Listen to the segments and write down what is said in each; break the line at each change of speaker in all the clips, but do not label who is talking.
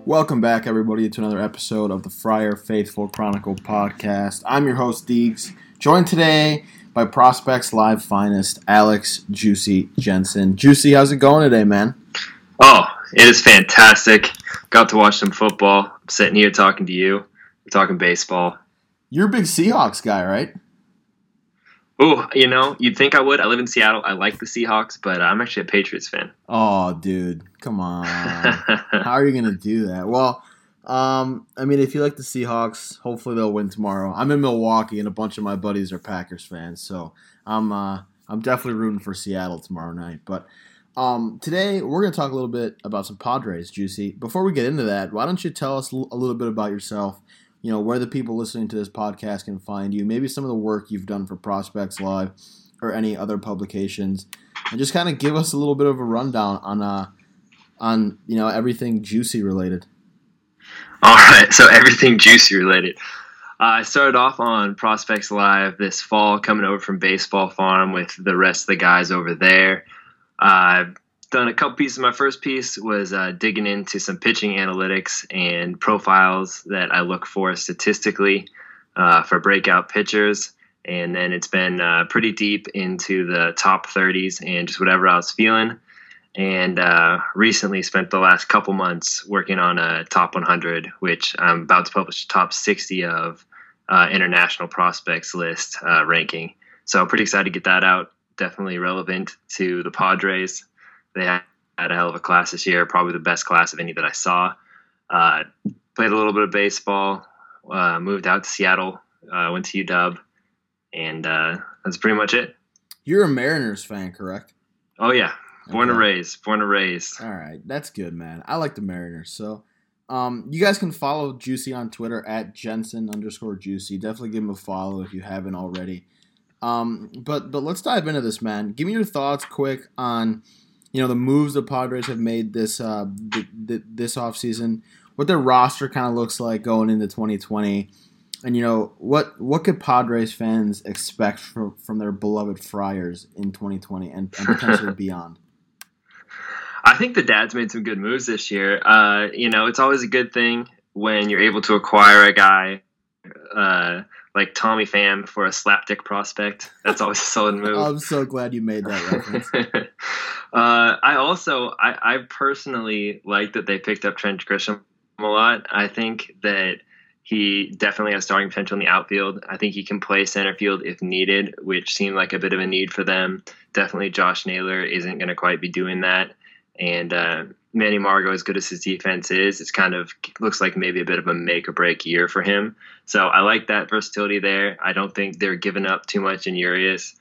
Welcome back, everybody, to another episode of the Friar Faithful Chronicle podcast. I'm your host, Deegs, joined today by Prospects Live finest, Alex Juicy Jensen. Juicy, how's it going today, man?
Oh, it is fantastic. Got to watch some football. I'm sitting here talking to you. We're talking baseball.
You're a big Seahawks guy, right?
Oh, you'd think I would. I live in Seattle. I like the Seahawks, but I'm actually a Patriots fan.
Oh, dude, come on. How are you going to do that? Well, if you like the Seahawks, hopefully they'll win tomorrow. I'm in Milwaukee, and a bunch of my buddies are Packers fans, so I'm definitely rooting for Seattle tomorrow night. But today we're going to talk a little bit about some Padres, Juicy. Before we get into that, why don't you tell us a little bit about yourself? You know, where the people listening to this podcast can find you, maybe some of the work you've done for Prospects Live or any other publications, and just kind of give us a little bit of a rundown on everything Juicy related.
All right, so everything Juicy related. I started off on Prospects Live this fall, coming over from Baseball Farm with the rest of the guys over there. I've done a couple pieces. My first piece was digging into some pitching analytics and profiles that I look for statistically for breakout pitchers. And then it's been pretty deep into the top 30s and just whatever I was feeling. And recently spent the last couple months working on a top 100, which I'm about to publish top 60 of international prospects list ranking. So I'm pretty excited to get that out. Definitely relevant to the Padres. They had a hell of a class this year, probably the best class of any that I saw. Played a little bit of baseball, moved out to Seattle, went to UW, and that's pretty much it.
You're a Mariners fan, correct?
Oh, yeah. Born and
Okay.
raised.
All right. That's good, man. I like the Mariners. So you guys can follow Juicy on Twitter at Jensen_Juicy. Definitely give him a follow if you haven't already. But let's dive into this, man. Give me your thoughts quick on the moves the Padres have made this offseason, what their roster kind of looks like going into 2020, and what could Padres fans expect from their beloved Friars in 2020 and potentially beyond.
I think the Dads made some good moves this year. It's always a good thing when you're able to acquire a guy like Tommy Pham for a slapdick prospect. That's always a solid move.
I'm so glad you made that reference.
I personally like that they picked up Trent Grisham a lot. I think that he definitely has starting potential in the outfield. I think he can play center field if needed, which seemed like a bit of a need for them. Definitely Josh Naylor isn't going to quite be doing that. And Manny Margot, as good as his defense is, it's kind of looks like maybe a bit of a make or break year for him. So I like that versatility there. I don't think they're giving up too much in Urias.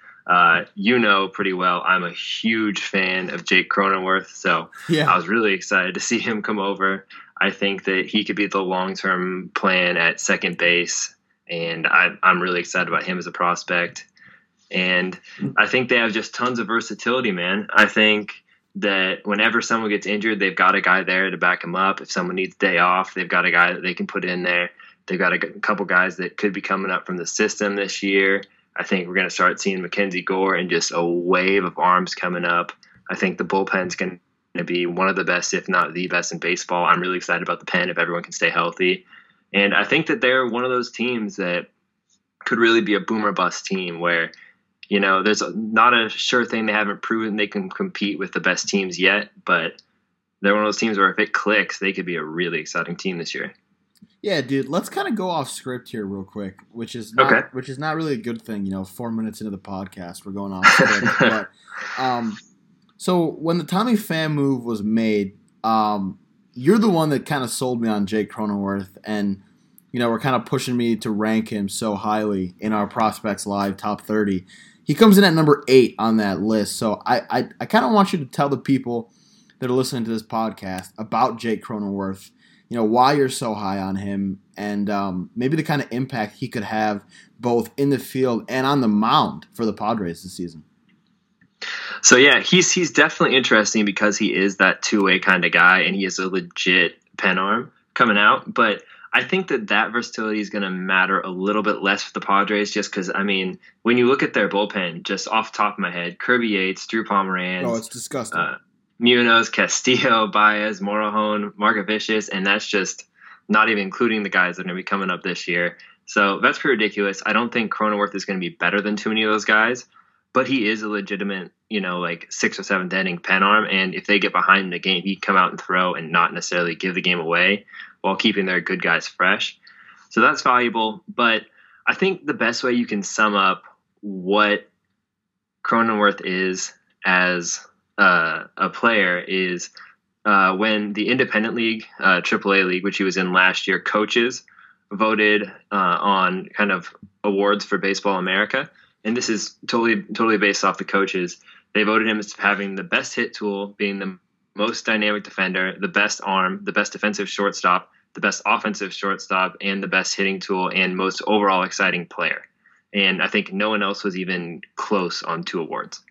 Pretty well, I'm a huge fan of Jake Cronenworth. So yeah. I was really excited to see him come over. I think that he could be the long-term plan at second base. And I'm really excited about him as a prospect. And I think they have just tons of versatility, man. I think that whenever someone gets injured, they've got a guy there to back him up. If someone needs a day off, they've got a guy that they can put in there. They've got a couple guys that could be coming up from the system this year. I think we're going to start seeing Mackenzie Gore and just a wave of arms coming up. I think the bullpen's going to be one of the best, if not the best in baseball. I'm really excited about the pen if everyone can stay healthy. And I think that they're one of those teams that could really be a boom or bust team where there's not a sure thing. They haven't proven they can compete with the best teams yet, but they're one of those teams where if it clicks, they could be a really exciting team this year.
Yeah, dude, let's kind of go off script here real quick, which is not really a good thing. 4 minutes into the podcast, we're going off script. But, so when the Tommy Pham move was made, you're the one that kind of sold me on Jake Cronenworth, and we're kind of pushing me to rank him so highly in our Prospects Live top 30. He comes in at number 8 on that list. So I kind of want you to tell the people that are listening to this podcast about Jake Cronenworth, why you're so high on him, and maybe the kind of impact he could have both in the field and on the mound for the Padres this season.
So, yeah, he's definitely interesting because he is that two-way kind of guy, and he is a legit pen arm coming out. But I think that versatility is going to matter a little bit less for the Padres just because, when you look at their bullpen, just off the top of my head, Kirby Yates, Drew Pomeranz.
Oh, it's disgusting.
Munoz, Castillo, Baez, Morejon, Margavicius, and that's just not even including the guys that are going to be coming up this year. So that's pretty ridiculous. I don't think Cronenworth is going to be better than too many of those guys, but he is a legitimate, like 6th or 7th inning pen arm. And if they get behind in the game, he can come out and throw and not necessarily give the game away while keeping their good guys fresh. So that's valuable. But I think the best way you can sum up what Cronenworth is as a player is when the Independent League, AAA League, which he was in last year, coaches voted on kind of awards for Baseball America. And this is totally based off the coaches. They voted him as having the best hit tool, being the most dynamic defender, the best arm, the best defensive shortstop, the best offensive shortstop, and the best hitting tool and most overall exciting player. And I think no one else was even close on 2 awards.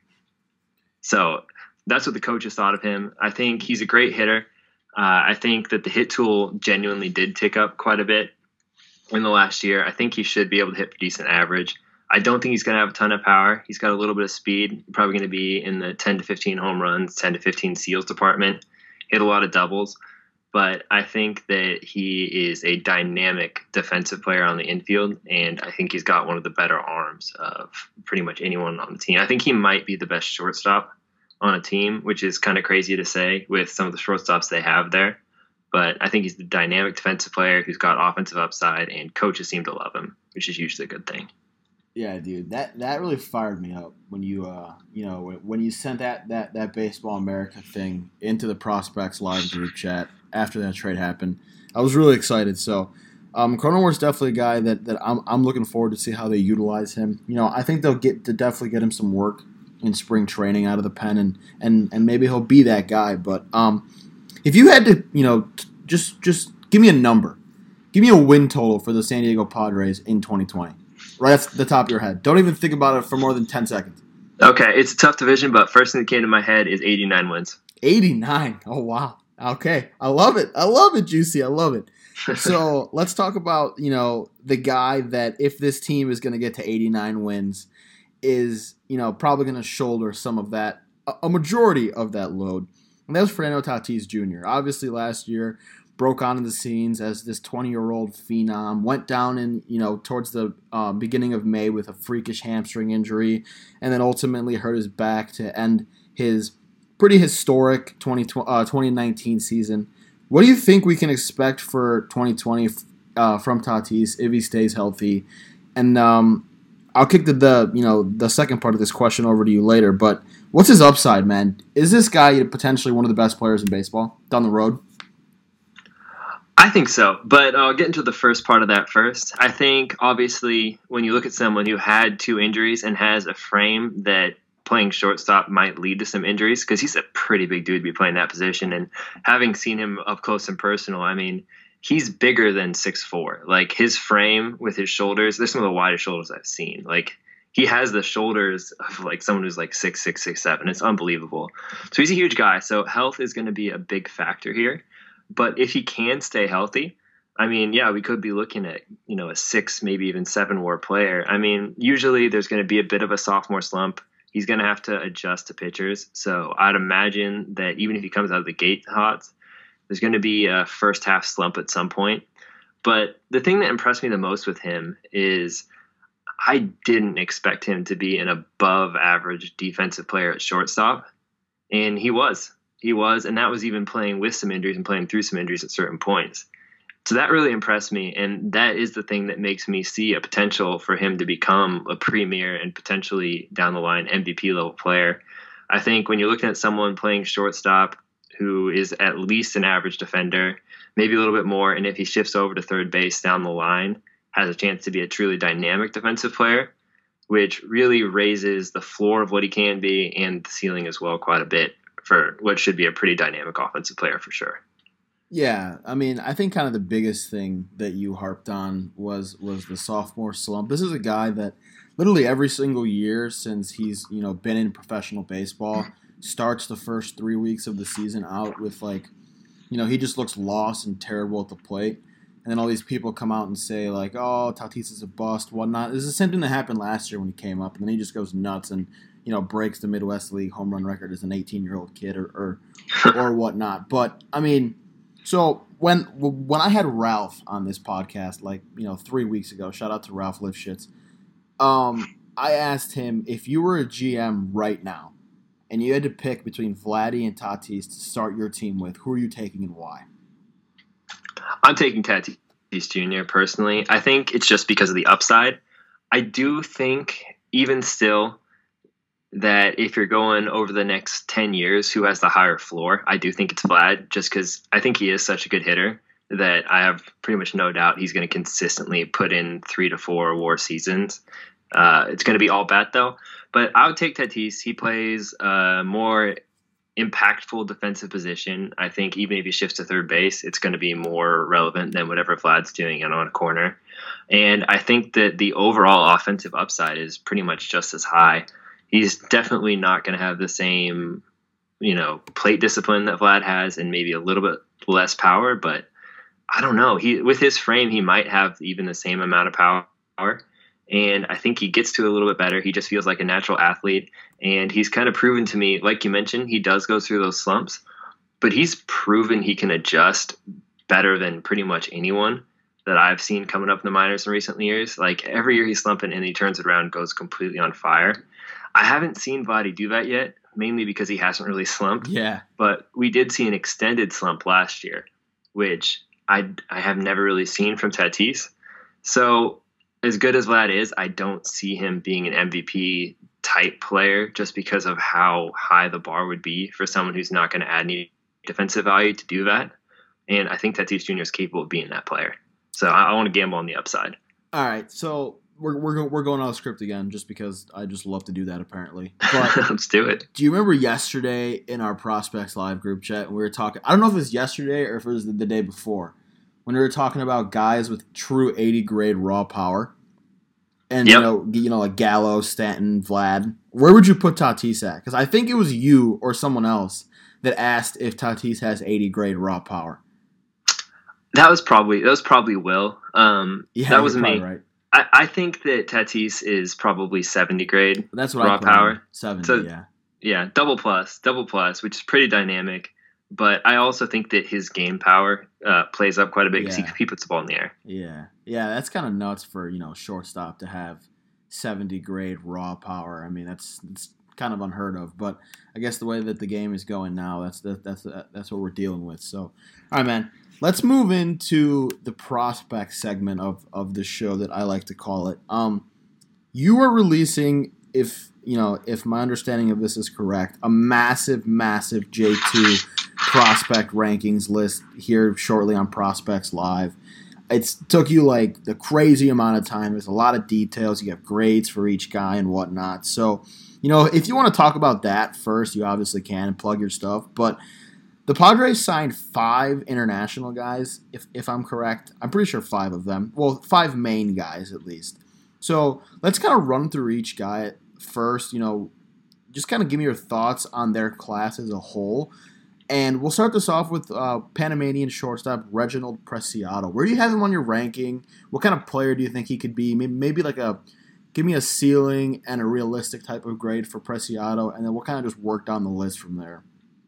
So that's what the coaches thought of him. I think he's a great hitter. I think that the hit tool genuinely did tick up quite a bit in the last year. I think he should be able to hit for decent average. I don't think he's going to have a ton of power. He's got a little bit of speed, probably going to be in the 10 to 15 home runs, 10 to 15 steals department, hit a lot of doubles. But I think that he is a dynamic defensive player on the infield, and I think he's got one of the better arms of pretty much anyone on the team. I think he might be the best shortstop on a team, which is kind of crazy to say with some of the shortstops they have there. But I think he's the dynamic defensive player who's got offensive upside, and coaches seem to love him, which is usually a good thing.
Yeah, dude, that really fired me up when you when you sent that Baseball America thing into the Prospects Live group chat after that trade happened. I was really excited. So, Cronenworth's definitely a guy that I'm looking forward to see how they utilize him. I think they'll definitely get him some work in spring training out of the pen, and maybe he'll be that guy. But if you had to, just give me a number, give me a win total for the San Diego Padres in 2020. Right off the top of your head. Don't even think about it for more than 10 seconds.
Okay, it's a tough division, but first thing that came to my head is 89 wins.
89? Oh, wow. Okay. I love it. I love it, Juicy. I love it. So let's talk about, the guy that if this team is going to get to 89 wins is, probably going to shoulder some of that, a majority of that load. And that was Fernando Tatis Jr. Obviously last year broke onto the scenes as this 20-year-old phenom, went down in, towards the beginning of May with a freakish hamstring injury, and then ultimately hurt his back to end his pretty historic 2019 season. What do you think we can expect for 2020 from Tatis if he stays healthy? And I'll kick the second part of this question over to you later, but what's his upside, man? Is this guy potentially one of the best players in baseball down the road?
I think so, but I'll get into the first part of that first. I think, obviously, when you look at someone who had 2 injuries and has a frame that playing shortstop might lead to some injuries, because he's a pretty big dude to be playing that position, and having seen him up close and personal, I mean, he's bigger than 6'4". Like, his frame with his shoulders, they're some of the widest shoulders I've seen. Like, he has the shoulders of, like, someone who's, like, 6'6", 6'7". It's unbelievable. So he's a huge guy, so health is going to be a big factor here. But if he can stay healthy, I mean, yeah, we could be looking at, a 6, maybe even 7 WAR player. I mean, usually there's going to be a bit of a sophomore slump. He's going to have to adjust to pitchers. So I'd imagine that even if he comes out of the gate hot, there's going to be a first half slump at some point. But the thing that impressed me the most with him is I didn't expect him to be an above average defensive player at shortstop. And he was. And that was even playing with some injuries and playing through some injuries at certain points. So that really impressed me, and that is the thing that makes me see a potential for him to become a premier and potentially down the line MVP level player. I think when you're looking at someone playing shortstop who is at least an average defender, maybe a little bit more, and if he shifts over to third base down the line, has a chance to be a truly dynamic defensive player, which really raises the floor of what he can be and the ceiling as well quite a bit for what should be a pretty dynamic offensive player for sure.
Yeah, I mean, I think kind of the biggest thing that you harped on was the sophomore slump. This is a guy that literally every single year since he's, been in professional baseball starts the first 3 weeks of the season out with he just looks lost and terrible at the plate. And then all these people come out and say oh, Tatis is a bust, whatnot. This is the same thing that happened last year when he came up, and then he just goes nuts and breaks the Midwest League home run record as an 18-year-old kid or whatnot. But I mean, so when I had Ralph on this podcast, 3 weeks ago, shout out to Ralph Lifshitz, I asked him, if you were a GM right now and you had to pick between Vladdy and Tatis to start your team with, who are you taking and why?
I'm taking Tatis Jr. personally. I think it's just because of the upside. I do think even still that if you're going over the next 10 years, who has the higher floor, I do think it's Vlad, just because I think he is such a good hitter that I have pretty much no doubt he's going to consistently put in 3 to 4 WAR seasons. It's going to be all bat, though. But I would take Tatis. He plays more impactful defensive position. I think even if he shifts to third base, it's going to be more relevant than whatever Vlad's doing on a corner. And I think that the overall offensive upside is pretty much just as high. He's definitely not going to have the same, plate discipline that Vlad has, and maybe a little bit less power. But I don't know. With his frame, he might have even the same amount of power. And I think he gets to a little bit better. He just feels like a natural athlete. And he's kind of proven to me, like you mentioned, he does go through those slumps. But he's proven he can adjust better than pretty much anyone that I've seen coming up in the minors in recent years. Like every year he's slumping and he turns it around and goes completely on fire. I haven't seen Vladdy do that yet, mainly because he hasn't really slumped.
Yeah.
But we did see an extended slump last year, which I have never really seen from Tatis. So as good as Vlad is, I don't see him being an MVP type player just because of how high the bar would be for someone who's not going to add any defensive value to do that. And I think Tatis Jr. is capable of being that player. So I want to gamble on the upside.
All right, so we're going off script again just because I just love to do that apparently. But
let's do it.
Do you remember yesterday in our Prospects Live group chat we were talking? I don't know if it was yesterday or if it was the day before when we were talking about guys with true 80 grade raw power, and
yep.
like Gallo, Stanton, Vlad. Where would you put Tatis at? Because I think it was you or someone else that asked if Tatis has 80 grade raw power.
That was probably Will. That wasn't me.
Right.
I think that Tatis is probably 70 grade.
That's what
raw power.
70,
so,
yeah.
Yeah, double plus, which is pretty dynamic. But I also think that his game power plays up quite a bit because he puts the ball in the air.
Yeah, that's kind of nuts for shortstop to have 70 grade raw power. I mean, it's kind of unheard of. But I guess the way that the game is going now, that's what we're dealing with. So, all right, man. Let's move into the prospect segment of the show that I like to call it. You are releasing, if my understanding of this is correct, a massive J2 prospect rankings list here shortly on Prospects Live. It took you like the crazy amount of time. There's a lot of details. You have grades for each guy and whatnot. So, if you want to talk about that first, you obviously can and plug your stuff. But the Padres signed 5 international guys, if I'm correct. I'm pretty sure 5 of them. Well, 5 main guys at least. So let's kind of run through each guy first. Just kind of give me your thoughts on their class as a whole. And we'll start this off with Panamanian shortstop Reginald Preciado. Where do you have him on your ranking? What kind of player do you think he could be? Maybe give me a ceiling and a realistic type of grade for Preciado, and then we'll kind of just work down the list from there.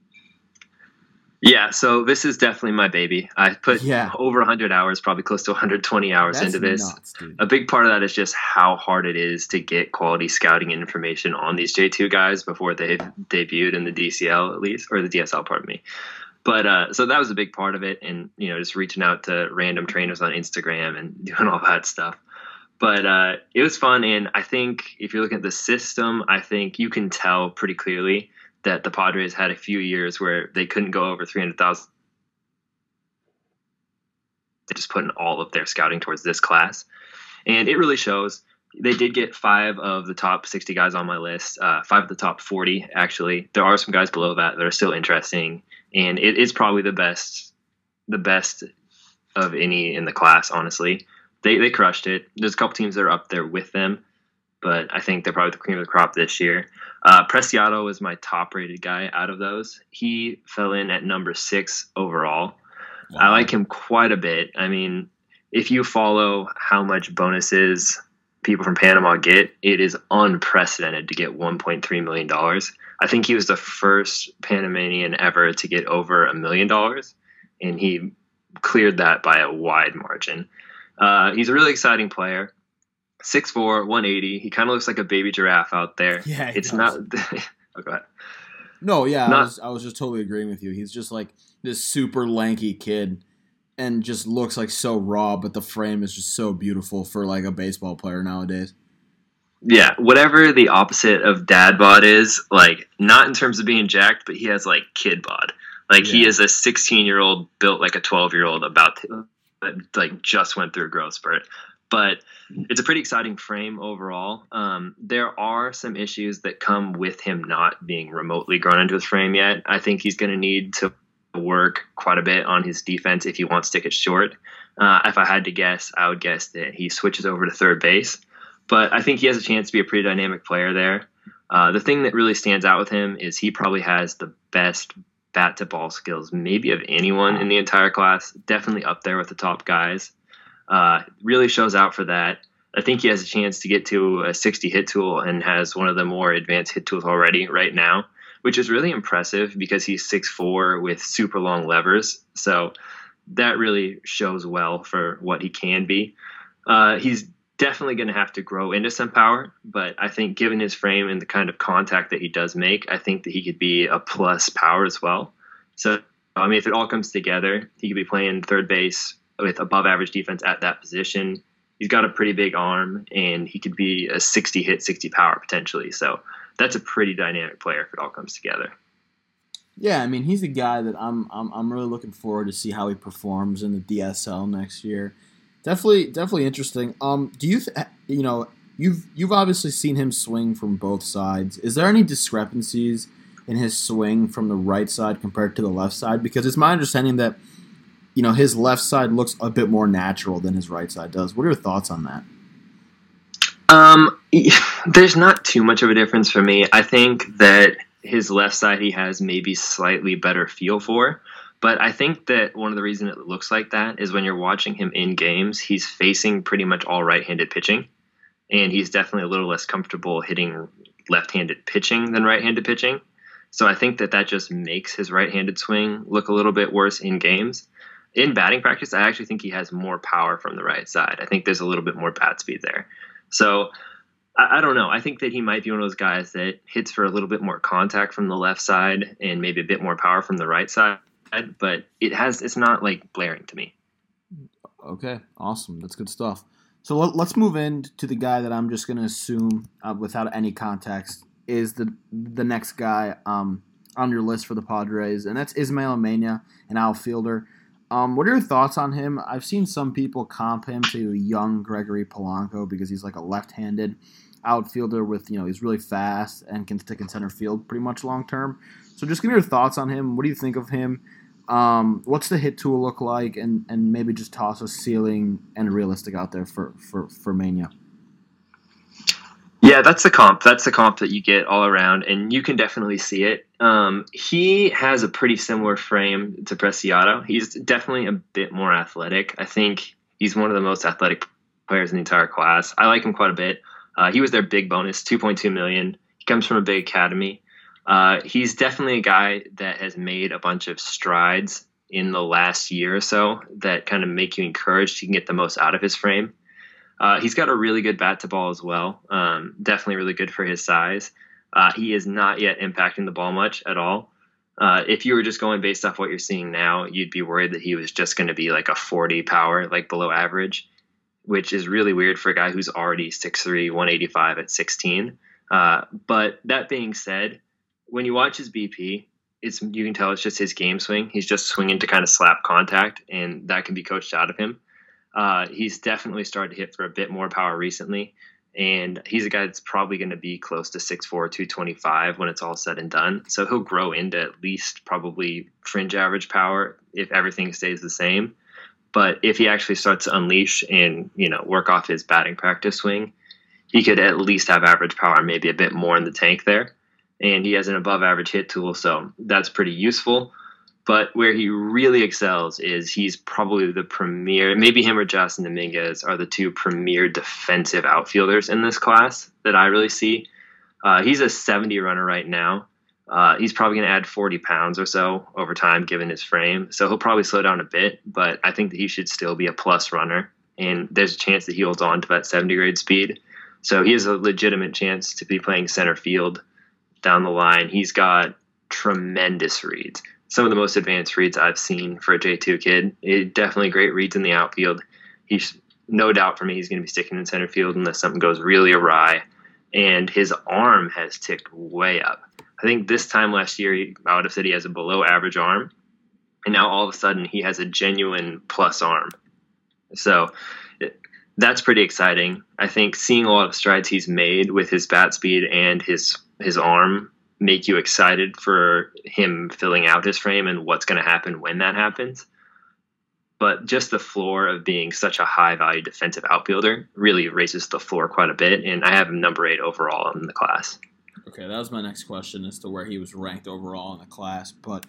Yeah, so this is definitely my baby. I put over 100 hours, probably close to 120 hours into this.
Nuts, dude.
A big part of that is just how hard it is to get quality scouting information on these J2 guys before they've debuted in the DCL at least, or the DSL, pardon me. But so that was a big part of it, and just reaching out to random trainers on Instagram and doing all that stuff. But it was fun, and I think if you're looking at the system, I think you can tell pretty clearly that the Padres had a few years where they couldn't go over 300,000. They're just putting all of their scouting towards this class. And it really shows. They did get 5 of the top 60 guys on my list, 5 of the top 40, actually. There are some guys below that are still interesting. And it is probably the best of any in the class, honestly. They crushed it. There's a couple teams that are up there with them, but I think they're probably the cream of the crop this year. Preciado was my top-rated guy out of those. He fell in at number 6 overall. Wow. I like him quite a bit. I mean, if you follow how much bonuses people from Panama get, it is unprecedented to get $1.3 million. I think he was the first Panamanian ever to get over $1 million, and he cleared that by a wide margin. He's a really exciting player. 6'4", 180. He kind of looks like a baby giraffe out there.
Yeah,
it's not. Oh, go ahead.
No, yeah, I was just totally agreeing with you. He's just like this super lanky kid, and just looks like so raw, but the frame is just so beautiful for like a baseball player nowadays.
Yeah, whatever the opposite of dad bod is, like not in terms of being jacked, but he has like kid bod. Like he is a 16-year-old built like a 12-year-old about to, like just went through a growth spurt. But it's a pretty exciting frame overall. There are some issues that come with him not being remotely grown into his frame yet. I think he's going to need to work quite a bit on his defense if he wants to get short. If I had to guess, I would guess that he switches over to third base. But I think he has a chance to be a pretty dynamic player there. The thing that really stands out with him is he probably has the best bat-to-ball skills maybe of anyone in the entire class. Definitely up there with the top guys. Really shows out for that. I think he has a chance to get to a 60 hit tool and has one of the more advanced hit tools already right now, which is really impressive because he's 6'4" with super long levers. So that really shows well for what he can be. He's definitely going to have to grow into some power, but I think given his frame and the kind of contact that he does make, I think that he could be a plus power as well. So, I mean, if it all comes together, he could be playing third base with above average defense at that position. He's got a pretty big arm, and he could be a 60 hit, 60 power potentially. So that's a pretty dynamic player if it all comes together.
Yeah, I mean, he's a guy that I'm really looking forward to see how he performs in the DSL next year. Definitely interesting. Do you you've obviously seen him swing from both sides. Is there any discrepancies in his swing from the right side compared to the left side? Because it's my understanding that his left side looks a bit more natural than his right side does. What are your thoughts on that?
There's not too much of a difference for me. I think that his left side he has maybe slightly better feel for. But I think that one of the reasons it looks like that is when you're watching him in games, he's facing pretty much all right-handed pitching. And he's definitely a little less comfortable hitting left-handed pitching than right-handed pitching. So I think that just makes his right-handed swing look a little bit worse in games. In batting practice, I actually think he has more power from the right side. I think there's a little bit more bat speed there. So I don't know. I think that he might be one of those guys that hits for a little bit more contact from the left side and maybe a bit more power from the right side. But it's not like blaring to me.
Okay, awesome. That's good stuff. So let's move into the guy that I'm just going to assume, without any context, is the next guy on your list for the Padres, and that's Ismael Mena, an outfielder. What are your thoughts on him? I've seen some people comp him to young Gregory Polanco because he's like a left-handed outfielder with, he's really fast and can stick in center field pretty much long term. So just give me your thoughts on him. What do you think of him? What's the hit tool look like? And maybe just toss a ceiling and realistic out there for Mena.
Yeah, that's the comp. That's the comp that you get all around, and you can definitely see it. He has a pretty similar frame to Preciado. He's definitely a bit more athletic. I think he's one of the most athletic players in the entire class. I like him quite a bit. He was their big bonus, $2.2 million. He comes from a big academy. He's definitely a guy that has made a bunch of strides in the last year or so that kind of make you encouraged he can get the most out of his frame. He's got a really good bat to ball as well. Definitely really good for his size. He is not yet impacting the ball much at all. If you were just going based off what you're seeing now, you'd be worried that he was just going to be like a 40 power, like below average, which is really weird for a guy who's already 6'3", 185 at 16. But that being said, when you watch his BP, you can tell it's just his game swing. He's just swinging to kind of slap contact, and that can be coached out of him. He's definitely started to hit for a bit more power recently, and he's a guy that's probably going to be close to 6'4", 225 when it's all said and done. So he'll grow into at least probably fringe average power if everything stays the same. But if he actually starts to unleash and work off his batting practice swing, he could at least have average power, maybe a bit more in the tank there. And he has an above average hit tool, so that's pretty useful. But where he really excels is he's probably the premier, maybe him or Justin Dominguez are the two premier defensive outfielders in this class that I really see. He's a 70 runner right now. He's probably going to add 40 pounds or so over time given his frame. So he'll probably slow down a bit, but I think that he should still be a plus runner. And there's a chance that he holds on to that 70 grade speed. So he has a legitimate chance to be playing center field down the line. He's got tremendous reads. Some of the most advanced reads I've seen for a J2 kid. Definitely great reads in the outfield. He's no doubt for me he's going to be sticking in center field unless something goes really awry. And his arm has ticked way up. I think this time last year, I would have said he has a below average arm. And now all of a sudden he has a genuine plus arm. So that's pretty exciting. I think seeing a lot of strides he's made with his bat speed and his arm make you excited for him filling out his frame and what's going to happen when that happens. But just the floor of being such a high-value defensive outfielder really raises the floor quite a bit, and I have him number 8 overall in the class.
Okay, that was my next question as to where he was ranked overall in the class. But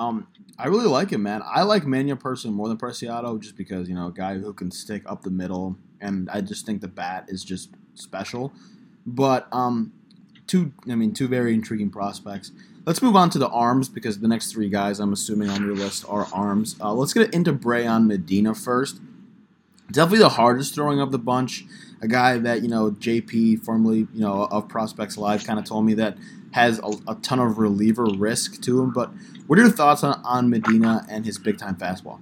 I really like him, man. I like Mania personally more than Preciado just because, a guy who can stick up the middle, and I just think the bat is just special. But two very intriguing prospects. Let's move on to the arms because the next 3 guys I'm assuming on your list are arms. Let's get into Brayan Medina first. Definitely the hardest throwing of the bunch. A guy that, JP, formerly, of Prospects Live, kind of told me that has a ton of reliever risk to him. But what are your thoughts on Medina and his big-time fastball?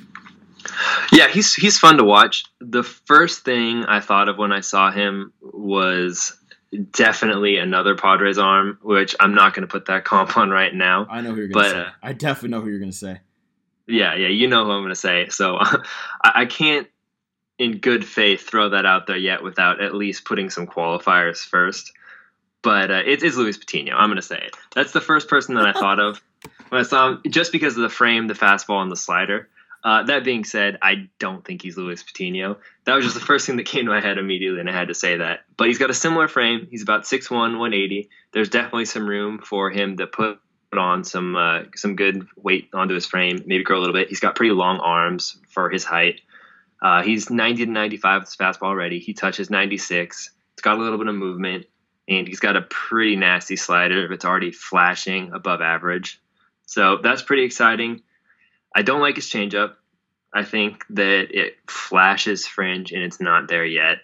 Yeah, he's fun to watch. The first thing I thought of when I saw him was definitely another Padres arm, which I'm not going to put that comp on right now.
I know who you're going to say. I definitely know who you're going to say.
Yeah, you know who I'm going to say. So I can't, in good faith, throw that out there yet without at least putting some qualifiers first. But it's Luis Patino. I'm going to say it. That's the first person that I thought of when I saw him, just because of the frame, the fastball, and the slider. That being said, I don't think he's Luis Patino. That was just the first thing that came to my head immediately, and I had to say that. But he's got a similar frame. He's about 6'1", 180. There's definitely some room for him to put on some good weight onto his frame, maybe grow a little bit. He's got pretty long arms for his height. He's 90 to 95 with his fastball already. He touches 96. It's got a little bit of movement, and he's got a pretty nasty slider that's already flashing above average. So that's pretty exciting. I don't like his changeup. I think that it flashes fringe and it's not there yet.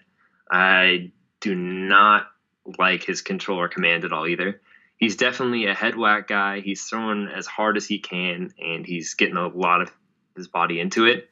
I do not like his control or command at all either. He's definitely a head whack guy. He's throwing as hard as he can and he's getting a lot of his body into it.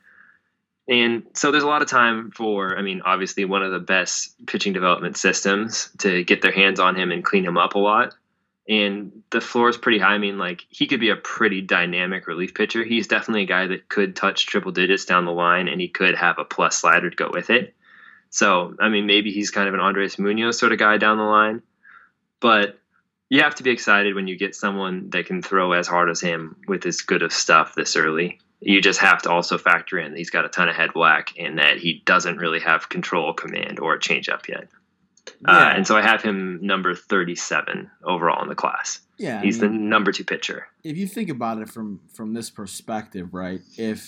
And so there's a lot of time for, obviously one of the best pitching development systems to get their hands on him and clean him up a lot. And the floor is pretty high. He could be a pretty dynamic relief pitcher. He's definitely a guy that could touch triple digits down the line, and he could have a plus slider to go with it. So, maybe he's kind of an Andres Munoz sort of guy down the line. But you have to be excited when you get someone that can throw as hard as him with as good of stuff this early. You just have to also factor in that he's got a ton of head whack and that he doesn't really have control, command, or changeup yet. Yeah. And so I have him number 37 overall in the class. Yeah, he's the number 2 pitcher.
If you think about it from this perspective, right?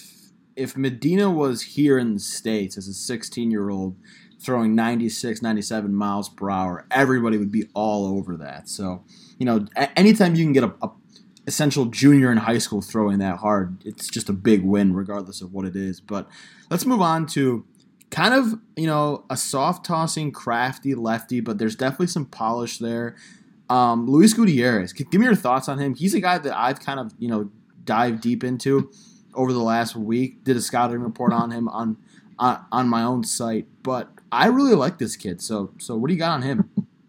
If Medina was here in the States as a 16-year-old throwing 96, 97 miles per hour, everybody would be all over that. So, anytime you can get a essential junior in high school throwing that hard, it's just a big win regardless of what it is. But let's move on to kind of, a soft-tossing, crafty lefty, but there's definitely some polish there. Luis Gutierrez, give me your thoughts on him. He's a guy that I've kind of, dived deep into over the last week. Did a scouting report on him on my own site, but I really like this kid. So what do you got on him?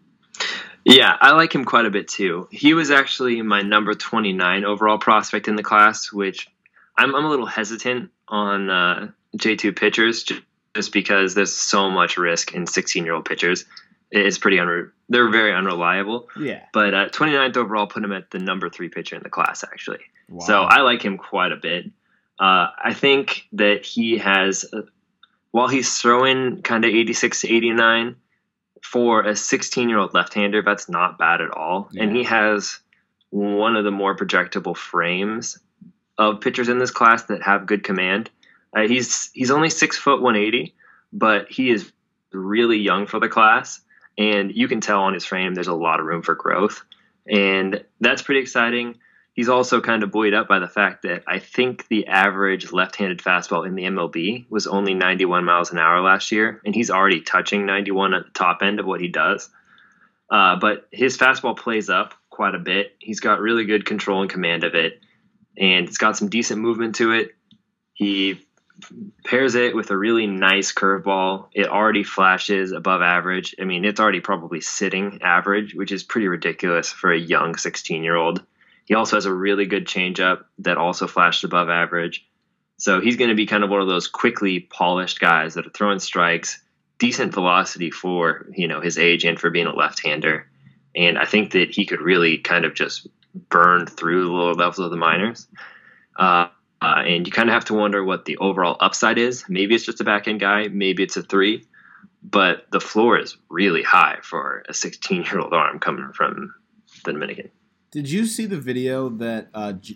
Yeah, I like him quite a bit too. He was actually my number 29 overall prospect in the class, which I'm a little hesitant on J2 pitchers just because there's so much risk in 16-year-old pitchers. It's pretty they're very unreliable.
Yeah.
But 29th overall put him at the number 3 pitcher in the class, actually. Wow. So I like him quite a bit. I think that he has, while he's throwing kind of 86 to 89, for a 16-year-old left-hander, that's not bad at all. Yeah. And he has one of the more projectable frames of pitchers in this class that have good command. He's only 6'1", 180, but he is really young for the class, and you can tell on his frame there's a lot of room for growth, and that's pretty exciting. He's also kind of buoyed up by the fact that I think the average left-handed fastball in the MLB was only 91 miles an hour last year, and he's already touching 91 at the top end of what he does. But his fastball plays up quite a bit. He's got really good control and command of it, and it's got some decent movement to it. He pairs it with a really nice curveball. It already flashes above average. I mean, it's already probably sitting average, which is pretty ridiculous for a young 16-year-old. He also has a really good changeup that also flashed above average. So he's going to be kind of one of those quickly polished guys that are throwing strikes, decent velocity for, his age and for being a left-hander. And I think that he could really kind of just burn through the lower levels of the minors. And you kind of have to wonder what the overall upside is. Maybe it's just a back-end guy. Maybe it's a 3. But the floor is really high for a 16-year-old arm coming from the Dominican.
Did you see the video that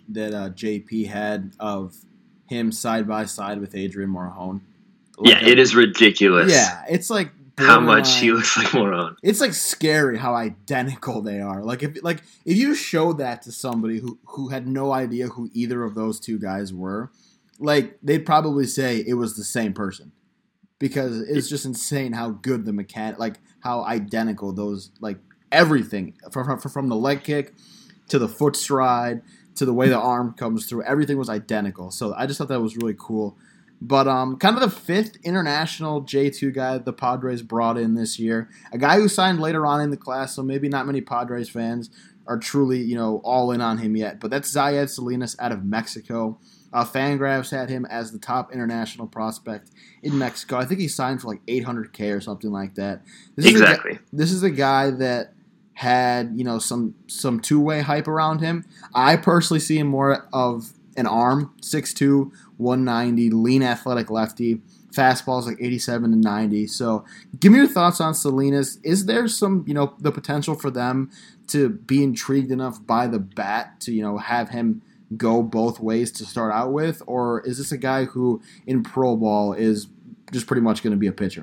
JP had of him side by side with Adrian Morejon?
It is ridiculous.
Yeah, it's like
how much he looks like Morejon.
It's like scary how identical they are. If you showed that to somebody who had no idea who either of those two guys were, they'd probably say it was the same person, because it's just insane how good the mechanic, how identical those, everything from the leg kick to the foot stride, to the way the arm comes through. Everything was identical. So I just thought that was really cool. But kind of the 5th international J2 guy the Padres brought in this year, a guy who signed later on in the class, so maybe not many Padres fans are truly, all in on him yet. But that's Zayed Salinas out of Mexico. Fangraphs had him as the top international prospect in Mexico. I think he signed for $800K or something like that. This is a guy that had, some two-way hype around him. I personally see him more of an arm, 6'2", 190, lean athletic lefty. Fastball's 87 to 90. So give me your thoughts on Salinas. Is there some, the potential for them to be intrigued enough by the bat to, have him go both ways to start out with? Or is this a guy who in pro ball is just pretty much going to be a pitcher?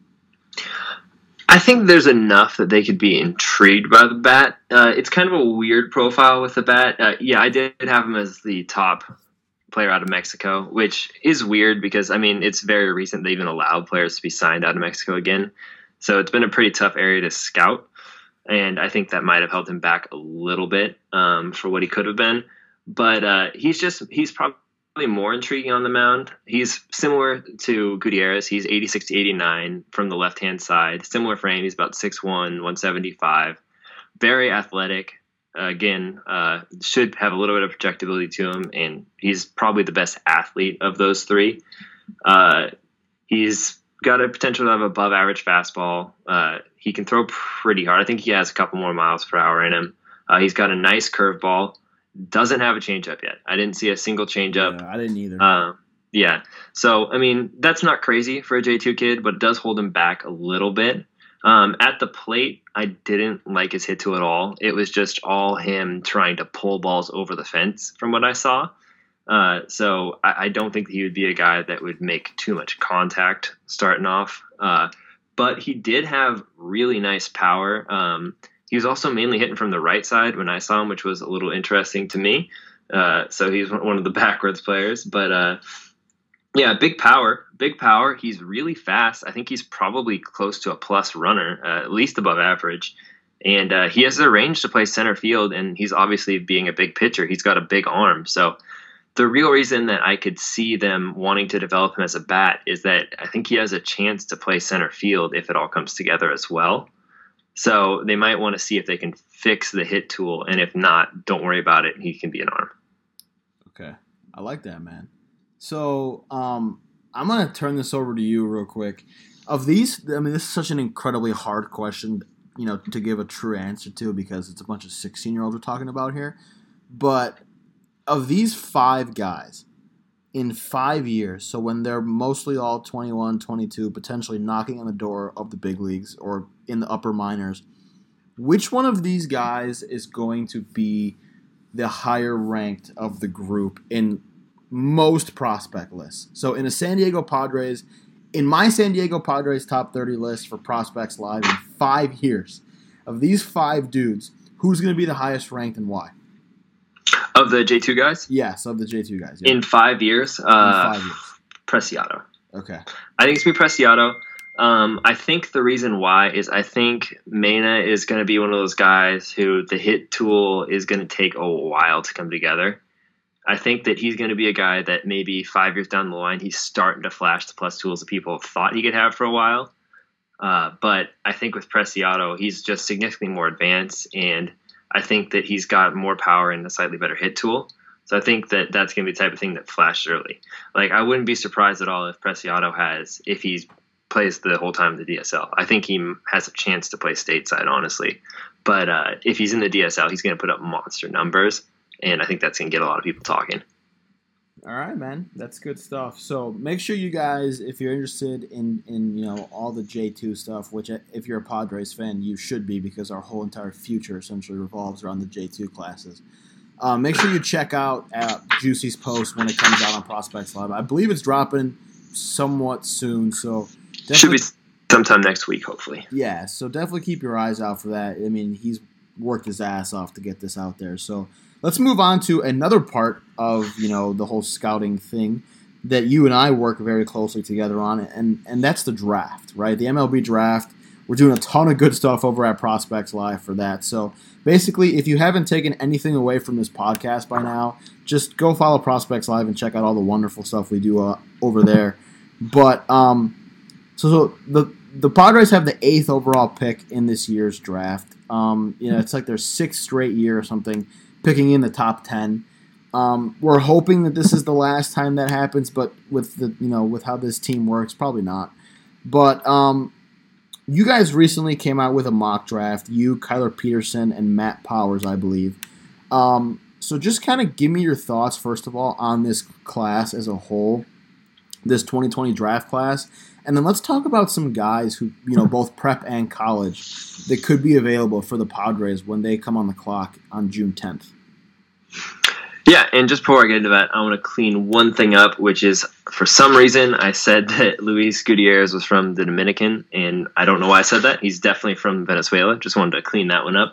I think there's enough that they could be intrigued by the bat. It's kind of a weird profile with the bat. I did have him as the top player out of Mexico, which is weird because, it's very recent they even allowed players to be signed out of Mexico again. So it's been a pretty tough area to scout, and I think that might have held him back a little bit for what he could have been. But he's probably more intriguing on the mound. He's similar to Gutierrez. He's 86 to 89 from the left-hand side. Similar frame. He's about 6'1", 175. Very athletic. Again, should have a little bit of projectability to him, and he's probably the best athlete of those 3. He's got a potential to have above average fastball. He can throw pretty hard. I think he has a couple more miles per hour in him. He's got a nice curveball. Doesn't have a changeup yet. I didn't see a single changeup.
Yeah, I didn't either.
So, that's not crazy for a J2 kid, but it does hold him back a little bit. At the plate, I didn't like his hit tool at all. It was just all him trying to pull balls over the fence from what I saw. So I don't think he would be a guy that would make too much contact starting off. But he did have really nice power. He was also mainly hitting from the right side when I saw him, which was a little interesting to me. So he's one of the backwards players. But big power. He's really fast. I think he's probably close to a plus runner, at least above average. And he has the range to play center field, and he's obviously being a big pitcher. He's got a big arm. So the real reason that I could see them wanting to develop him as a bat is that I think he has a chance to play center field if it all comes together as well. So they might want to see if they can fix the hit tool, and if not, don't worry about it. He can be an arm.
Okay. I like that, man. So I'm going to turn this over to you real quick. Of these, this is such an incredibly hard question, to give a true answer to, because it's a bunch of 16-year-olds we're talking about here. But of these 5 guys, in 5 years, so when they're mostly all 21, 22, potentially knocking on the door of the big leagues or in the upper minors, which one of these guys is going to be the higher ranked of the group in most prospect lists. So in my San Diego Padres top 30 list for Prospects Live in 5 years, of these 5 dudes, who's going to be the highest ranked and why?
Of the J2 guys?
Yes, of the J2 guys. Yeah.
In 5 years?
In 5 years.
Preciado.
Okay.
I think it's going to be Preciado. I think the reason why is I think Mena is going to be one of those guys who the hit tool is going to take a while to come together. I think that he's going to be a guy that maybe 5 years down the line, he's starting to flash the plus tools that people thought he could have for a while. But I think with Preciado, he's just significantly more advanced, and I think that he's got more power and a slightly better hit tool. So I think that that's going to be the type of thing that flashed early. Like, I wouldn't be surprised at all if Preciado if he plays the whole time in the DSL. I think he has a chance to play stateside, honestly. But if he's in the DSL, he's going to put up monster numbers, and I think that's going to get a lot of people talking.
All right, man. That's good stuff. So make sure you guys, if you're interested in all the J2 stuff, which if you're a Padres fan, you should be, because our whole entire future essentially revolves around the J2 classes. Make sure you check out Juicy's post when it comes out on Prospects Live. I believe it's dropping somewhat soon, so
should be sometime next week, hopefully.
Yeah, so definitely keep your eyes out for that. I mean, he's worked his ass off to get this out there. So let's move on to another part of the whole scouting thing that you and I work very closely together on, and that's the draft, right? The MLB draft. We're doing a ton of good stuff over at Prospects Live for that. So basically, if you haven't taken anything away from this podcast by now, just go follow Prospects Live and check out all the wonderful stuff we do over there. But so the Padres have the 8th overall pick in this year's draft. It's like their 6th straight year or something, picking in the top 10. We're hoping that this is the last time that happens, but with with how this team works, probably not. But you guys recently came out with a mock draft. You, Kyler Peterson, and Matt Powers, I believe. So just kind of give me your thoughts, first of all, on this class as a whole, this 2020 draft class. And then let's talk about some guys who, both prep and college, that could be available for the Padres when they come on the clock on June 10th.
Yeah, and just before I get into that, I want to clean one thing up, which is, for some reason, I said that Luis Gutierrez was from the Dominican, and I don't know why I said that. He's definitely from Venezuela. Just wanted to clean that one up.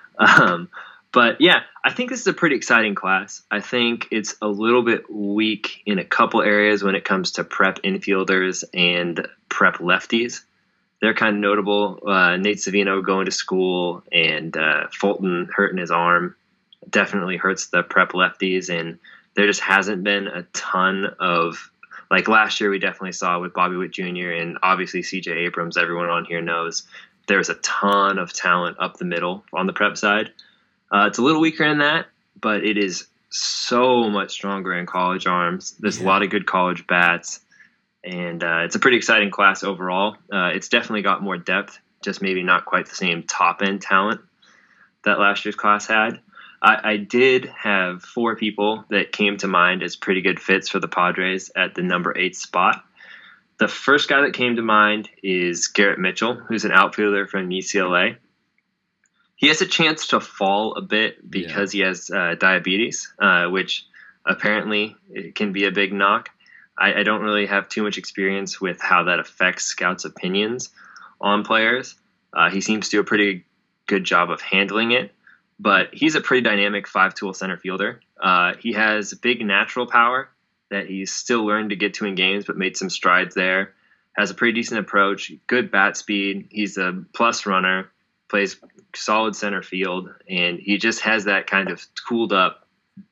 But yeah, I think this is a pretty exciting class. I think it's a little bit weak in a couple areas when it comes to prep infielders and prep lefties. They're kind of notable. Nate Savino going to school, and Fulton hurting his arm definitely hurts the prep lefties, and there just hasn't been a ton of, like last year we definitely saw with Bobby Witt Jr. and obviously CJ Abrams, everyone on here knows there's a ton of talent up the middle on the prep side. It's a little weaker in that, but it is so much stronger in college arms. There's a lot of good college bats, and it's a pretty exciting class overall. It's definitely got more depth, just maybe not quite the same top-end talent that last year's class had. I did have 4 people that came to mind as pretty good fits for the Padres at the number 8 spot. The first guy that came to mind is Garrett Mitchell, who's an outfielder from UCLA. He has a chance to fall a bit because he has diabetes, which apparently it can be a big knock. I don't really have too much experience with how that affects scouts' opinions on players. He seems to do a pretty good job of handling it, but he's a pretty dynamic 5-tool center fielder. He has big natural power that he's still learned to get to in games, but made some strides there. Has a pretty decent approach, good bat speed. He's a plus runner, plays solid center field, and he just has that kind of tooled up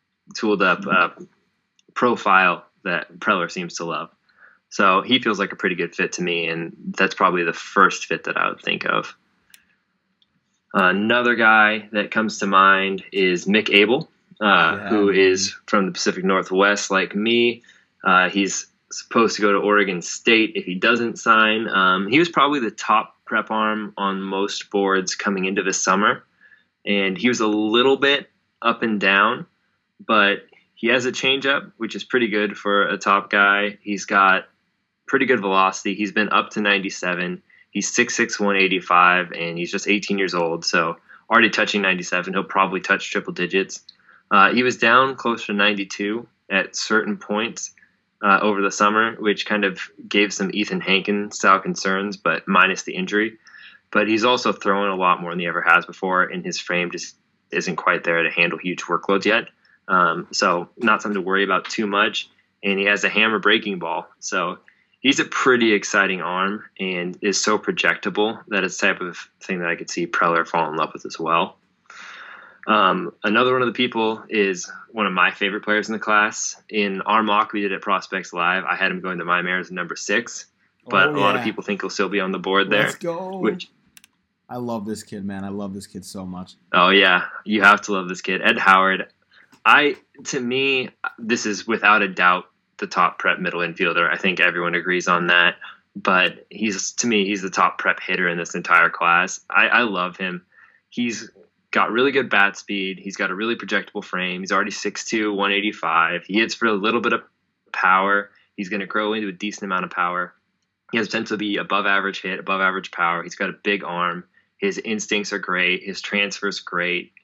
profile that Preller seems to love. So he feels like a pretty good fit to me, and that's probably the first fit that I would think of. Another guy that comes to mind is Mick Abel, who is from the Pacific Northwest like me. He's supposed to go to Oregon State if he doesn't sign. He was probably the top prep arm on most boards coming into this summer, and he was a little bit up and down, but he has a changeup, which is pretty good for a top guy. He's got pretty good velocity. He's been up to 97. He's 6'6", 185, and he's just 18 years old, so already touching 97. He'll probably touch triple digits. He was down close to 92 at certain points over the summer, which kind of gave some Ethan Hankins style concerns, but minus the injury. But he's also throwing a lot more than he ever has before, and his frame just isn't quite there to handle huge workloads yet. So not something to worry about too much. And he has a hammer breaking ball. So he's a pretty exciting arm and is so projectable that it's the type of thing that I could see Preller fall in love with as well. Another one of the people is one of my favorite players in the class. In our mock we did at Prospects Live, I had him going to my mares number 6, but a lot of people think he'll still be on the board there.
Let's go. I love this kid, man. I love this kid so much.
Oh yeah, you have to love this kid, Ed Howard. To me, this is without a doubt the top prep middle infielder. I think everyone agrees on that. But he's the top prep hitter in this entire class. I love him. He's got really good bat speed. He's got a really projectable frame. He's already 6'2", 185. He hits for a little bit of power. He's going to grow into a decent amount of power. He has potential to be above average hit, above average power. He's got a big arm. His instincts are great. His transfer's great.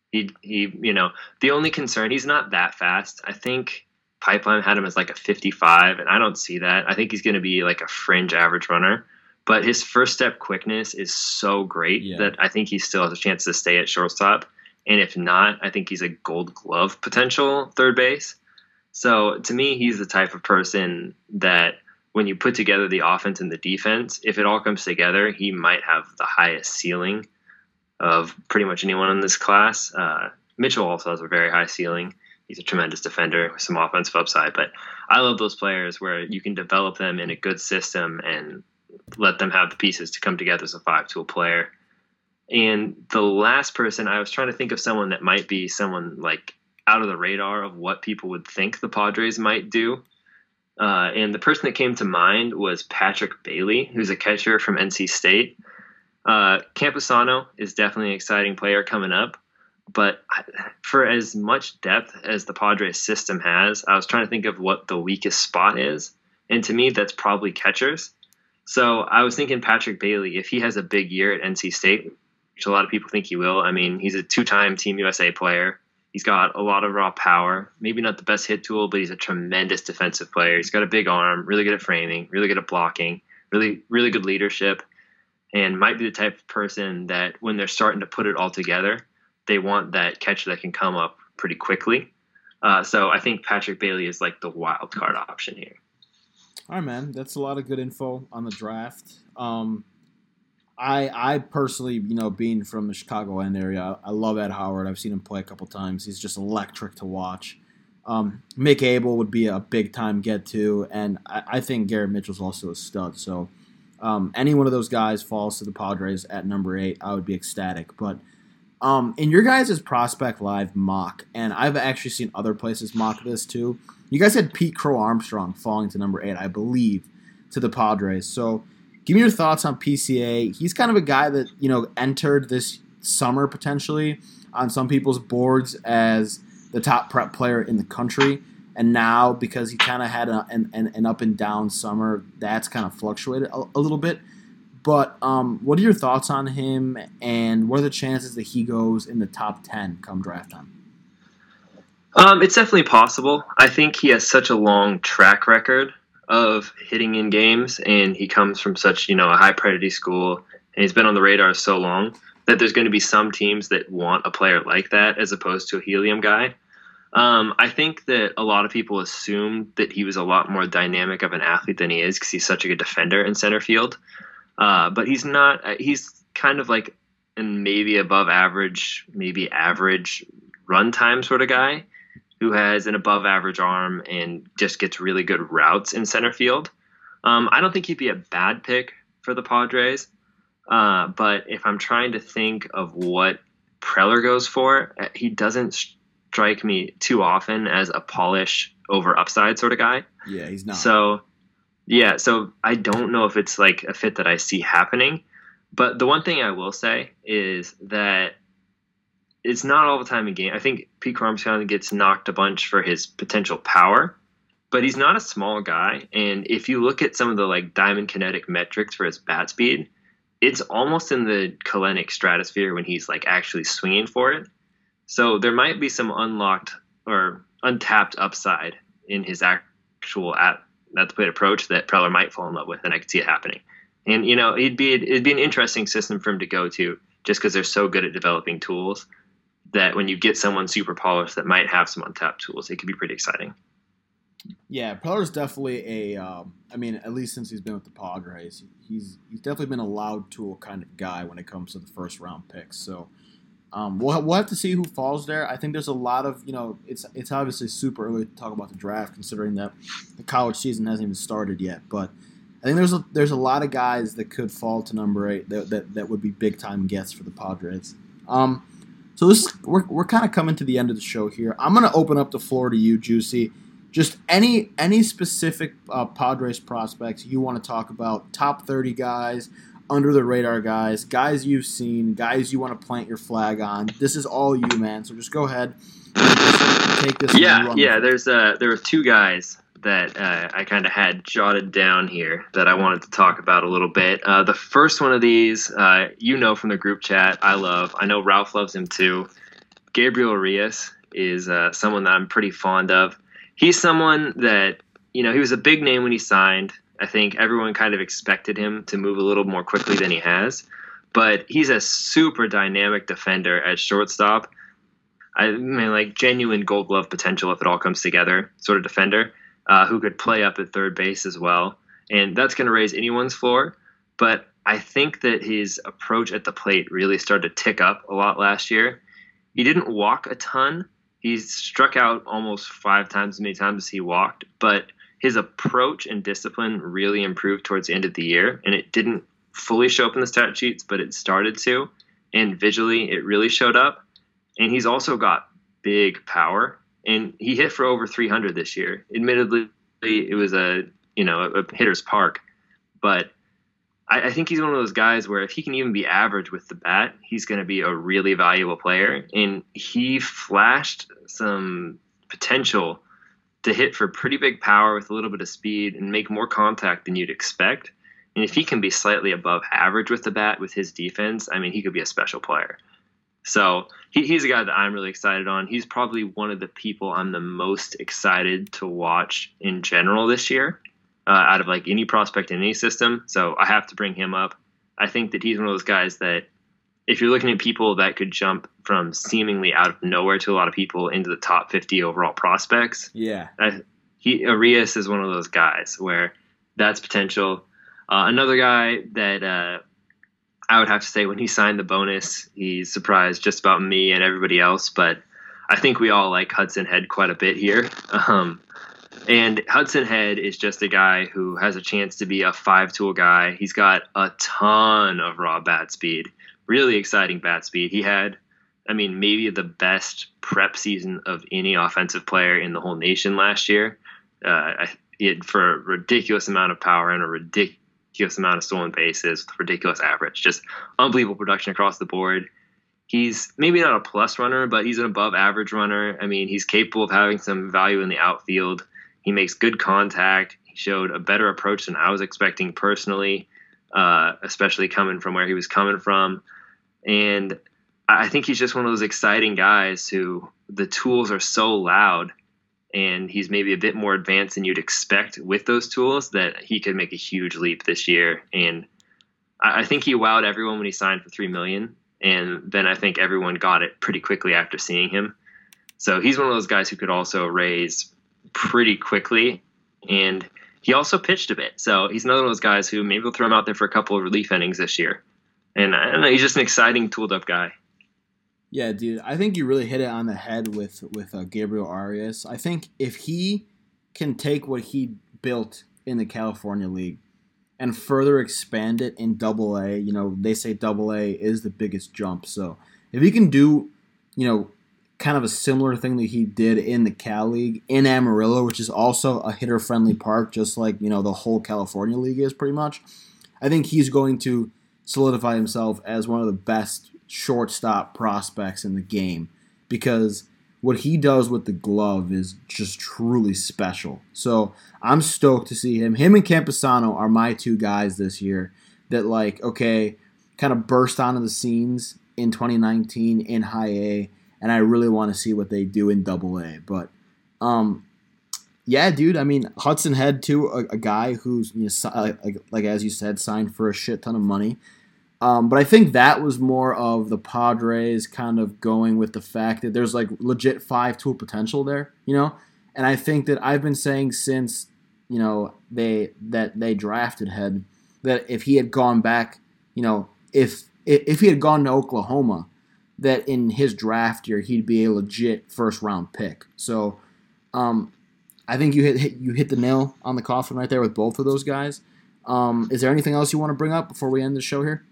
The only concern, he's not that fast. I think Pipeline had him as like a 55, and I don't see that. I think he's going to be like a fringe average runner. But his first step quickness is so great that I think he still has a chance to stay at shortstop. And if not, I think he's a Gold Glove potential third base. So to me, he's the type of person that when you put together the offense and the defense, if it all comes together, he might have the highest ceiling of pretty much anyone in this class. Mitchell also has a very high ceiling. He's a tremendous defender with some offensive upside. But I love those players where you can develop them in a good system and let them have the pieces to come together as a 5-tool player. And the last person, I was trying to think of someone that might be someone like out of the radar of what people would think the Padres might do. And the person that came to mind was Patrick Bailey, who's a catcher from NC State. Campusano is definitely an exciting player coming up. But for as much depth as the Padres system has, I was trying to think of what the weakest spot is. And to me, that's probably catchers. So I was thinking Patrick Bailey, if he has a big year at NC State, which a lot of people think he will. I mean, he's a 2-time Team USA player. He's got a lot of raw power, maybe not the best hit tool, but he's a tremendous defensive player. He's got a big arm, really good at framing, really good at blocking, really, really good leadership, and might be the type of person that when they're starting to put it all together, they want that catcher that can come up pretty quickly. So I think Patrick Bailey is like the wild card option here.
All right, man. That's a lot of good info on the draft. I personally, being from the Chicago end area, I love Ed Howard. I've seen him play a couple times. He's just electric to watch. Mick Abel would be a big-time get-to, and I think Garrett Mitchell's also a stud. So any one of those guys falls to the Padres at number 8, I would be ecstatic. But in your guys' Prospect Live mock, and I've actually seen other places mock this too, you guys had Pete Crow Armstrong falling to number 8, I believe, to the Padres. So give me your thoughts on PCA. He's kind of a guy that, entered this summer potentially on some people's boards as the top prep player in the country. And now, because he kind of had an up and down summer, that's kind of fluctuated a little bit. But what are your thoughts on him, and what are the chances that he goes in the top 10 come draft time?
It's definitely possible. I think he has such a long track record of hitting in games, and he comes from such, a high priority school, and he's been on the radar so long that there's going to be some teams that want a player like that as opposed to a helium guy. I think that a lot of people assumed that he was a lot more dynamic of an athlete than he is because he's such a good defender in center field. But he's not. He's kind of like a maybe above average, maybe average runtime sort of guy who has an above average arm and just gets really good routes in center field. I don't think he'd be a bad pick for the Padres. But if I'm trying to think of what Preller goes for, he doesn't strike me too often as a polish over upside sort of guy.
Yeah, he's not.
So I don't know if it's like a fit that I see happening. But the one thing I will say is that it's not all the time in game. I think Pete Armstrong gets knocked a bunch for his potential power, but he's not a small guy. And if you look at some of the like diamond kinetic metrics for his bat speed, it's almost in the Kalenic stratosphere when he's like actually swinging for it. So there might be some unlocked or untapped upside in his actual at the plate approach that Preller might fall in love with, and I could see it happening. And it'd be an interesting system for him to go to, just because they're so good at developing tools that when you get someone super polished that might have some untapped tools, it could be pretty exciting.
Yeah, Preller's definitely at least since he's been with the Padres, he's definitely been a loud tool kind of guy when it comes to the first round picks. So we'll have to see who falls there. I think there's a lot of, it's obviously super early to talk about the draft considering that the college season hasn't even started yet. But I think there's a lot of guys that could fall to number 8 that would be big time gets for the Padres. So we're kind of coming to the end of the show here. I'm going to open up the floor to you, Juicy. Just any specific Padres prospects you want to talk about, top 30 guys, under the radar guys you've seen, guys you want to plant your flag on. This is all you, man. So just go ahead and take this.
Yeah. There were 2 guys that I kind of had jotted down here that I wanted to talk about a little bit. The first one of these, from the group chat, I know Ralph loves him too. Gabriel Arias is someone that I'm pretty fond of. He's someone that, he was a big name when he signed. I think everyone kind of expected him to move a little more quickly than he has. But he's a super dynamic defender at shortstop. I mean, like genuine Gold Glove potential if it all comes together, sort of defender who could play up at third base as well. And that's going to raise anyone's floor. But I think that his approach at the plate really started to tick up a lot last year. He didn't walk a ton. He struck out almost 5 times as many times as he walked, but his approach and discipline really improved towards the end of the year, and it didn't fully show up in the stat sheets, but it started to, and visually it really showed up. And he's also got big power, and he hit for over 300 this year. Admittedly, it was a hitter's park, but I think he's one of those guys where if he can even be average with the bat, he's going to be a really valuable player. And he flashed some potential to hit for pretty big power with a little bit of speed and make more contact than you'd expect. And if he can be slightly above average with the bat with his defense, I mean, he could be a special player. So he's a guy that I'm really excited on. He's probably one of the people I'm the most excited to watch in general this year. Out of like any prospect in any system. So I have to bring him up. I think that he's one of those guys that if you're looking at people that could jump from seemingly out of nowhere to a lot of people into the top 50 overall prospects.
Yeah.
Arias is one of those guys where that's potential. Another guy that I would have to say when he signed the bonus, he surprised just about me and everybody else, but I think we all like Hudson Head quite a bit here. And Hudson Head is just a guy who has a chance to be a 5-tool guy. He's got a ton of raw bat speed, really exciting bat speed. He had, maybe the best prep season of any offensive player in the whole nation last year. He had for a ridiculous amount of power and a ridiculous amount of stolen bases with ridiculous average. Just unbelievable production across the board. He's maybe not a plus runner, but he's an above average runner. He's capable of having some value in the outfield. He makes good contact. He showed a better approach than I was expecting personally, especially coming from where he was coming from. And I think he's just one of those exciting guys who the tools are so loud and he's maybe a bit more advanced than you'd expect with those tools that he could make a huge leap this year. And I think he wowed everyone when he signed for $3 million. And then I think everyone got it pretty quickly after seeing him. So he's one of those guys who could also raise pretty quickly, and he also pitched a bit. So he's another one of those guys who maybe we'll throw him out there for a couple of relief innings this year. And I don't know, he's just an exciting, tooled-up guy.
Yeah, dude, I think you really hit it on the head with Gabriel Arias. I think if he can take what he built in the California League and further expand it in Double-A, they say Double-A is the biggest jump. So if he can do, kind of a similar thing that he did in the Cal League in Amarillo, which is also a hitter-friendly park, just like, the whole California League is pretty much. I think he's going to solidify himself as one of the best shortstop prospects in the game because what he does with the glove is just truly special. So I'm stoked to see him. Him and Campusano are my 2 guys this year that kind of burst onto the scenes in 2019 in High A and I really want to see what they do in Double-A. But yeah, dude. I mean, Hudson Head too, a guy who's like as you said, signed for a shit ton of money. But I think that was more of the Padres kind of going with the fact that there's like legit 5-tool potential there, And I think that I've been saying since they drafted Head that if he had gone back, if he had gone to Oklahoma, that in his draft year he'd be a legit first round pick. So I think you hit the nail on the coffin right there with both of those guys. Is there anything else you want to bring up before we end the show here?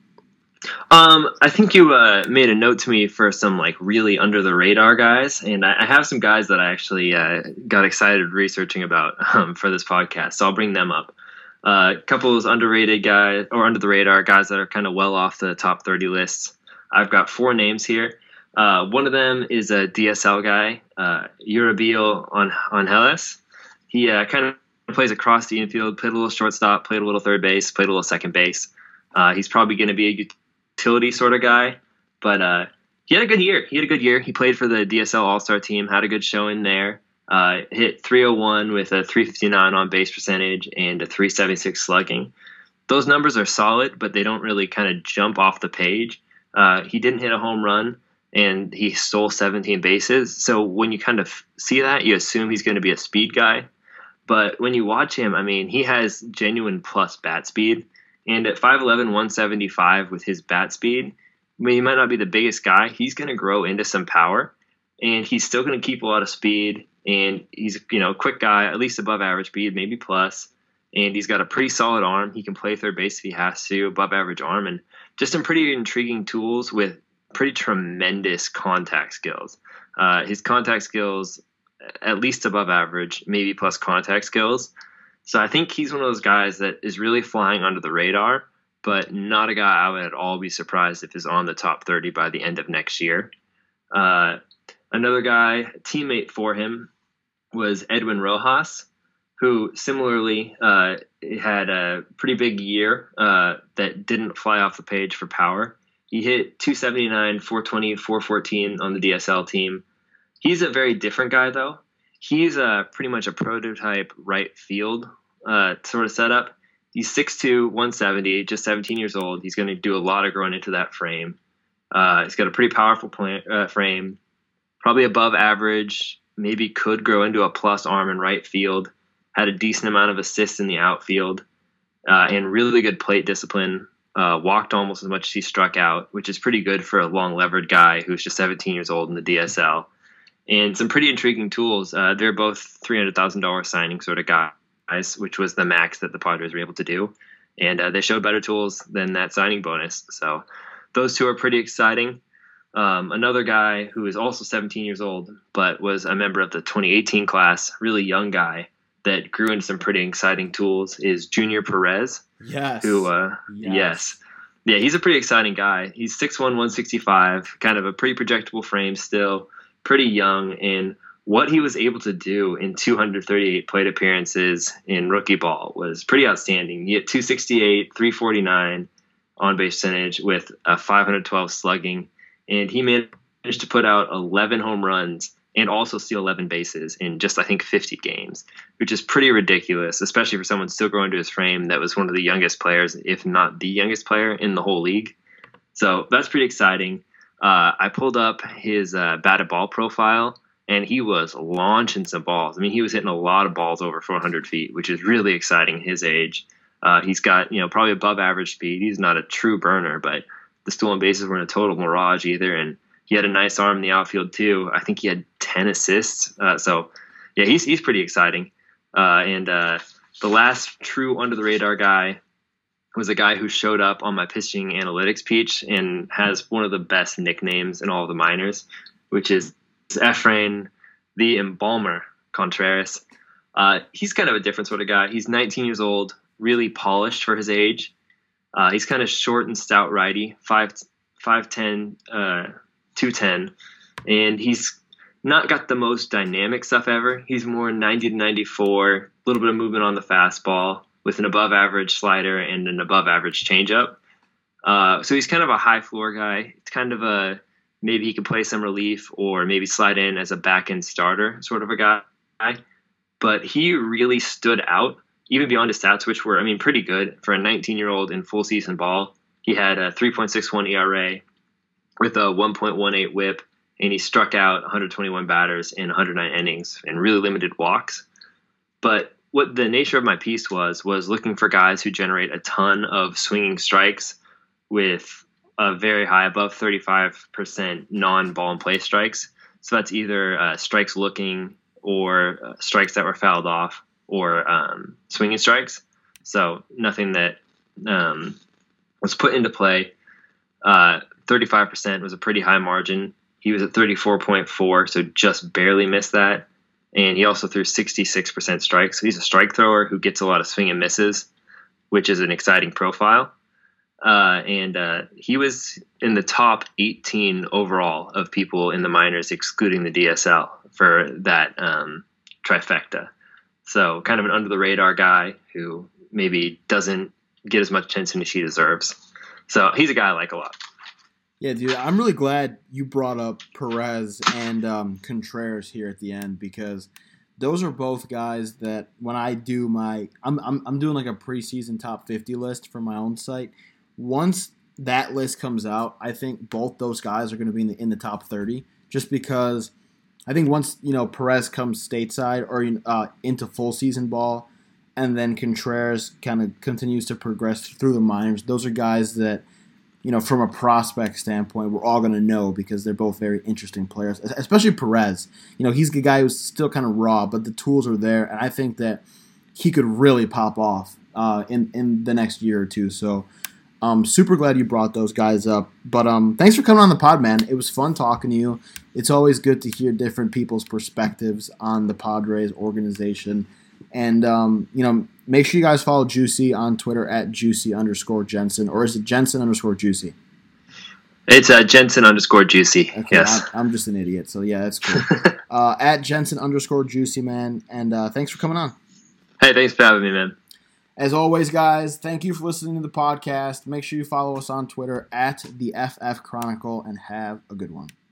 I think you made a note to me for some like really under the radar guys, and I have some guys that I actually got excited researching about for this podcast, so I'll bring them up. A couple of underrated guys or under the radar guys that are kind of well off the top 30 lists. I've got 4 names here. One of them is a DSL guy, Euribiel Angeles. He kind of plays across the infield, played a little shortstop, played a little third base, played a little second base. He's probably going to be a utility sort of guy, but he had a good year. He played for the DSL All-Star team, had a good showing there. Hit 301 with a 359 on base percentage and a 376 slugging. Those numbers are solid, but they don't really kind of jump off the page. He didn't hit a home run, and he stole 17 bases. So when you kind of see that, you assume he's going to be a speed guy. But when you watch him, I mean, he has genuine plus bat speed. And at 5'11", 175 with his bat speed, I mean, he might not be the biggest guy. He's going to grow into some power, and he's still going to keep a lot of speed. And he's, a quick guy, at least above average speed, maybe plus. And he's got a pretty solid arm. He can play third base if he has to, above average arm, and just some pretty intriguing tools with pretty tremendous contact skills. His contact skills, at least above average, maybe plus contact skills. So I think he's one of those guys that is really flying under the radar, but not a guy I would at all be surprised if is on the top 30 by the end of next year. Another guy, teammate for him, was Edwin Rojas, who similarly had a pretty big year that didn't fly off the page for power. He hit 279, 420, 414 on the DSL team. He's a very different guy, though. He's pretty much a prototype right field sort of setup. He's 6'2", 170, just 17 years old. He's going to do a lot of growing into that frame. He's got a pretty powerful frame, probably above average, maybe could grow into a plus arm in right field, had a decent amount of assists in the outfield, and really good plate discipline. Walked almost as much as he struck out, which is pretty good for a long-levered guy who's just 17 years old in the DSL. And some pretty intriguing tools. They're both $300,000 signing sort of guys, which was the max that the Padres were able to do. And they showed better tools than that signing bonus. So those two are pretty exciting. Another guy who is also 17 years old, but was a member of the 2018 class, really young guy that grew into some pretty exciting tools, is Junior Perez.
Yes.
Yes. Yeah, he's a pretty exciting guy. He's 6'1", 165, kind of a pretty projectable frame still, pretty young, and what he was able to do in 238 plate appearances in rookie ball was pretty outstanding. He hit 268, 349 on base percentage with a 512 slugging, and he managed to put out 11 home runs and also steal 11 bases in just, I think, 50 games, which is pretty ridiculous, especially for someone still growing to his frame that was one of the youngest players, if not the youngest player in the whole league. So that's pretty exciting. I pulled up his batted ball profile, and he was launching some balls. I mean, he was hitting a lot of balls over 400 feet, which is really exciting at his age. He's got, probably above average speed. He's not a true burner, but the stolen bases weren't a total mirage either, and he had a nice arm in the outfield too. I think he had 10 assists. So, yeah, he's pretty exciting. And the last true under-the-radar guy was a guy who showed up on my pitching analytics peach and has one of the best nicknames in all of the minors, which is Efrain the Embalmer Contreras. He's kind of a different sort of guy. He's 19 years old, really polished for his age. He's kind of short and stout righty, 5'10", 210, and he's not got the most dynamic stuff ever. He's more 90 to 94, a little bit of movement on the fastball with an above average slider and an above average changeup. So he's kind of a high floor guy. It's kind of a maybe he could play some relief or maybe slide in as a back-end starter sort of a guy. But he really stood out, even beyond his stats, which were, pretty good for a 19-year-old in full season ball. He had a 3.61 ERA with a 1.18 whip, and he struck out 121 batters in 109 innings and really limited walks. But what the nature of my piece was looking for guys who generate a ton of swinging strikes with a very high, above 35% non-ball and play strikes. So that's either strikes looking or strikes that were fouled off or swinging strikes. So nothing that was put into play. 35% was a pretty high margin. He was at 34.4, so just barely missed that. And he also threw 66% strikes. So he's a strike thrower who gets a lot of swing and misses, which is an exciting profile. And he was in the top 18 overall of people in the minors, excluding the DSL, for that trifecta. So kind of an under-the-radar guy who maybe doesn't get as much attention as he deserves. So he's a guy I like a lot.
Yeah, dude, I'm really glad you brought up Perez and Contreras here at the end, because those are both guys that when I do I'm doing like a preseason top 50 list for my own site. Once that list comes out, I think both those guys are going to be in the top 30, just because I think once Perez comes stateside or into full season ball, and then Contreras kind of continues to progress through the minors. Those are guys that, from a prospect standpoint, we're all going to know because they're both very interesting players, especially Perez. He's the guy who's still kind of raw, but the tools are there, and I think that he could really pop off in the next year or two. So I'm super glad you brought those guys up. But thanks for coming on the pod, man. It was fun talking to you. It's always good to hear different people's perspectives on the Padres organization. And, make sure you guys follow Juicy on Twitter at Juicy_Jensen, or is it Jensen_Juicy?
It's Jensen_Juicy.
Okay,
yes.
I'm just an idiot, so yeah, that's cool. At Jensen_Juicy, man. And thanks for coming on.
Hey, thanks for having me, man.
As always, guys, thank you for listening to the podcast. Make sure you follow us on Twitter at the FF Chronicle, and have a good one.